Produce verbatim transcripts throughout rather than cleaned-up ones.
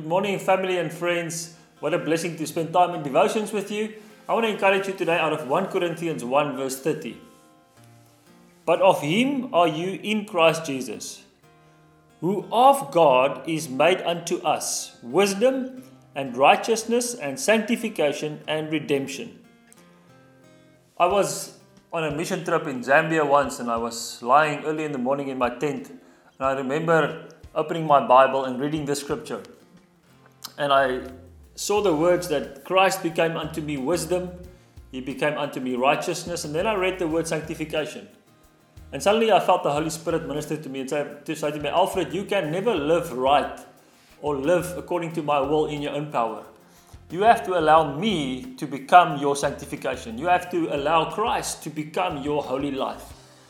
Good morning, family and friends. What a blessing to spend time in devotions with you. I want to encourage you today out of First Corinthians one verse thirty. But of him are you in Christ Jesus, who of God is made unto us wisdom and righteousness and sanctification and redemption. I was on a mission trip in Zambia once, and I was lying early in the morning in my tent, and I remember opening my Bible and reading the scripture. And I saw the words that Christ became unto me wisdom, He became unto me righteousness, and then I read the word sanctification. And suddenly I felt the Holy Spirit minister to me and say to, say to me, Alfred, you can never live right or live according to my will in your own power. You have to allow me to become your sanctification. You have to allow Christ to become your holy life.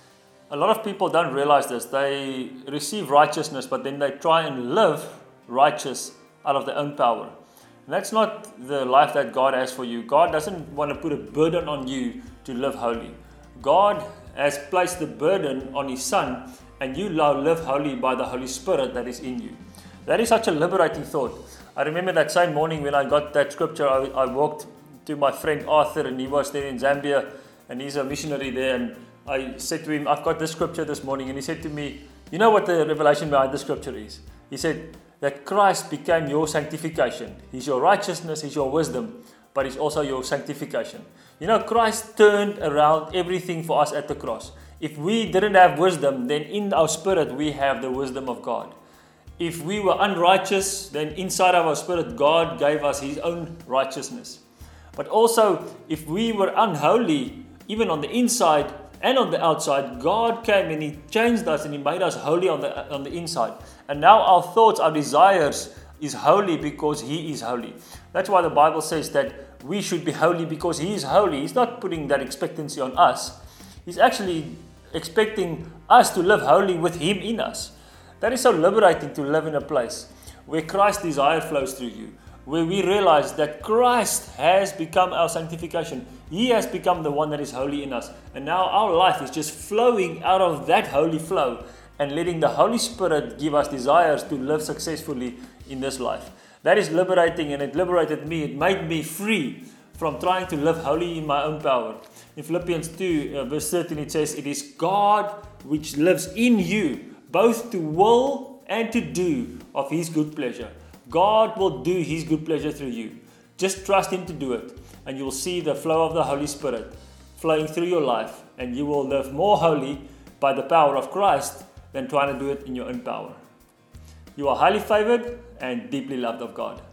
A lot of people don't realize this. They receive righteousness, but then they try and live righteous out of their own power. And that's not the life that God has for you. God doesn't want to put a burden on you to live holy. God has placed the burden on His Son, and you now live holy by the Holy Spirit that is in you. That is such a liberating thought. I remember that same morning when I got that scripture, I, I walked to my friend Arthur, and he was there in Zambia, and he's a missionary there, and I said to him, I've got this scripture this morning, and he said to me, you know what the revelation behind the scripture is? He said that Christ became your sanctification. He's your righteousness, He's your wisdom, but He's also your sanctification. You know, Christ turned around everything for us at the cross. If we didn't have wisdom, then in our spirit we have the wisdom of God. If we were unrighteous, then inside of our spirit God gave us His own righteousness. But also, if we were unholy, even on the inside and on the outside, God came and He changed us and He made us holy on the on the inside. And now our thoughts, our desires is holy because He is holy. That's why the Bible says that we should be holy because He is holy. He's not putting that expectancy on us. He's actually expecting us to live holy with Him in us. That is so liberating, to live in a place where Christ's desire flows through you, where we realize that Christ has become our sanctification. He has become the one that is holy in us. And now our life is just flowing out of that holy flow and letting the Holy Spirit give us desires to live successfully in this life. That is liberating, and it liberated me. It made me free from trying to live holy in my own power. In Philippians two, uh, verse thirteen, it says, it is God which lives in you, both to will and to do of His good pleasure. God will do His good pleasure through you. Just trust Him to do it, and you will see the flow of the Holy Spirit flowing through your life, and you will live more holy by the power of Christ than trying to do it in your own power. You are highly favored and deeply loved of God.